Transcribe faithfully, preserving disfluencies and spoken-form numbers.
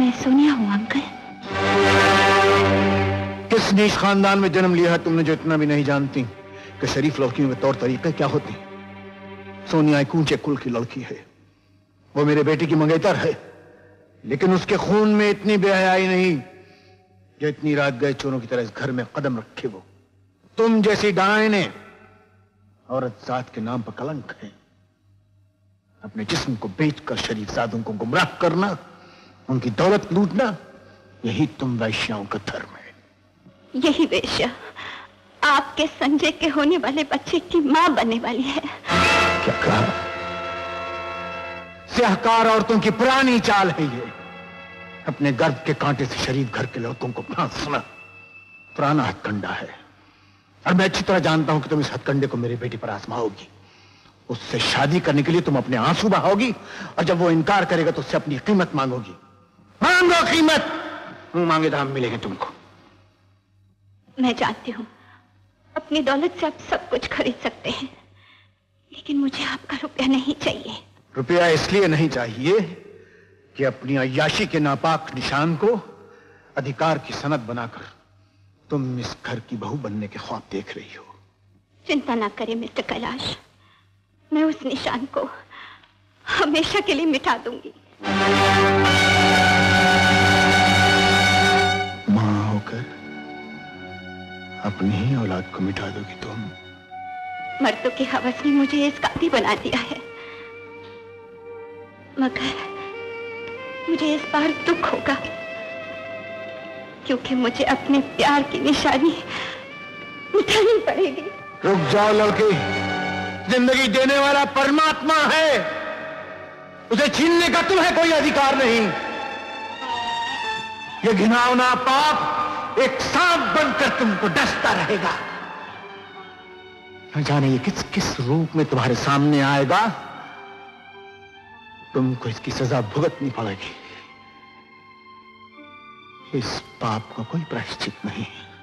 मैं सोनिया हूँ अंकल। किस नीच खानदान में जन्म लिया है तुमने जो इतना भी नहीं जानती कि शरीफ लड़कियों के तौर तरीके क्या होते हैं। सोनिया एक ऊंचे कुल की लड़की है, वो मेरे बेटे की मंगेतर है, लेकिन उसके खून में इतनी बेहयाई नहीं जो इतनी रात गए चोरों की तरह इस घर में कदम रखे। वो तुम जैसी डायने औरत जात के नाम पर कलंक है। अपने जिस्म को बेचकर शरीफजादों को गुमराह करना, उनकी दौलत लूटना, यही तुम वैश्याओं का धर्म है। यही वेश्या आपके संजय के होने वाले बच्चे की मां बनने वाली है। क्या कहा? स्याहकार औरतों की पुरानी चाल है ये, अपने गर्भ के कांटे से शरीफ घर के लड़कों को फांसना। पुराना हथकंडा है और मैं अच्छी तरह जानता हूं कि तुम इस हथकंडे को मेरे बेटे पर आजमाओगी। उससे शादी करने के लिए तुम अपने आंसू बहाओगी और जब वो इनकार करेगा तो उससे अपनी कीमत मांगोगी। मांगो कीमत, मुंह मांगे दाम मिलेंगे तुमको। मैं जानती हूँ अपनी दौलत से आप सब कुछ खरीद सकते हैं, लेकिन मुझे आपका रुपया नहीं चाहिए। रुपया इसलिए नहीं चाहिए कि अपनी अय्याशी के नापाक निशान को अधिकार की सनद बनाकर तुम इस घर की बहू बनने के ख्वाब देख रही हो। चिंता ना करें मिस्टर कैलाश, मैं उस निशान को हमेशा के लिए मिटा दूंगी। मां होकर अपनी ही औलाद को मिटा दोगी तुम? मर्दों की हवस ने मुझे इस काबिल बना दिया है, मगर मुझे इस बार दुख होगा क्योंकि मुझे अपने प्यार की निशानी मिटानी पड़ेगी। रुक जाओ लड़की, जिंदगी देने वाला परमात्मा है, उसे छीनने का तुम्हें कोई अधिकार नहीं। ये घिनौना पाप एक सांप बनकर तुमको डसता रहेगा। न जाने ये किस किस रूप में तुम्हारे सामने आएगा, तुमको इसकी सजा भुगतनी पड़ेगी। इस पाप का कोई प्रायश्चित नहीं है।